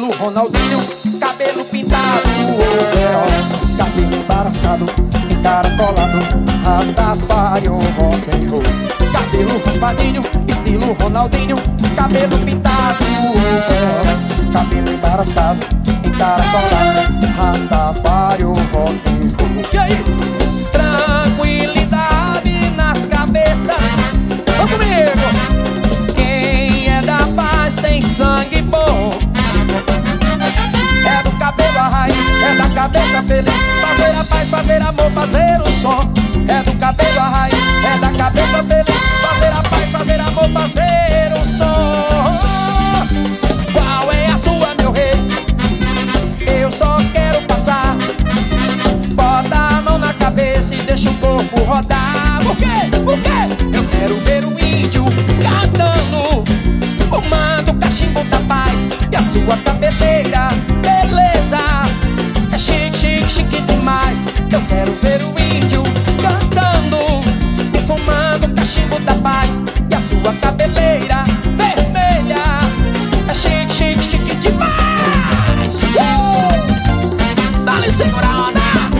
estilo Ronaldinho, cabelo pintado, overol, cabelo embaraçado, encaracolado, Rastafari ou rock and roll. Cabelo raspadinho, estilo Ronaldinho, cabelo pintado, overol, cabelo embaraçado, encaracolado, Rastafari ou rock and roll. E aí? Tranquilidade nas cabeças. Vamos comigo! Quem é da paz tem sangue bom. É do cabelo a raiz, é da cabeça feliz. Fazer a paz, fazer amor, fazer o som. É do cabelo a raiz, é da cabeça feliz. Fazer a paz, fazer amor, fazer o som. Qual é a sua, meu rei? Eu só quero passar. Bota a mão na cabeça e deixa o corpo rodar. Por quê? Por quê? Eu quero ver o índio cantando, fumando cachimbo da paz e a sua cabeleira, beleza. É chique, chique, chique demais. Eu quero ver o índio cantando e fumando cachimbo da paz e a sua cabeleira vermelha. É chique, chique, chique demais. Dá-lhe segurada.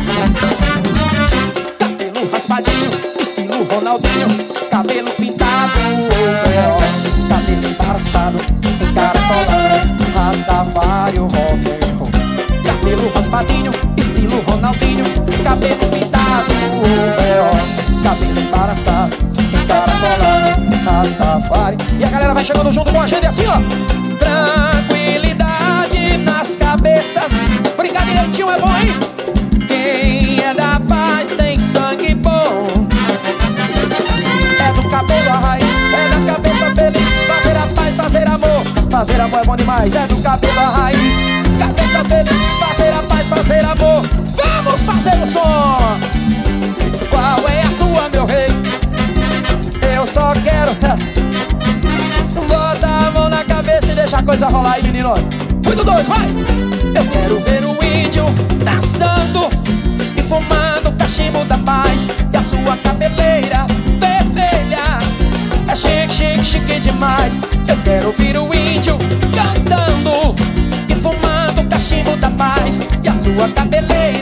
Cabelo raspadinho, estilo Ronaldinho, cabelo pintado, cabelo embaraçado, encaracolado, Rastafari ou rock and roll. Cabelo raspadinho, estilo Ronaldinho, cabelo pintado, cabelo embaraçado, encaracolado, Rastafari. E a galera vai chegando junto com a gente assim, ó. Tranquilidade nas cabeças. Brincar direitinho é bom, hein? Quem é da paz tem sangue bom. É do cabelo a raiz, é da cabeça feliz. Fazer a paz, fazer amor, fazer amor é bom demais. É do cabelo a raiz, cabeça feliz. Fazer a paz, fazer amor, vamos fazer o som. Qual é a sua, meu rei? Eu só quero bota a mão na cabeça e deixa a coisa rolar aí, menino. Muito doido, vai! Eu quero ver o índio dançando e fumando cachimbo da paz e a sua cabeleira vermelha. É chique, chique, chique demais. Eu quero ouvir o índio cantando e fumando cachimbo da paz e a sua cabeleira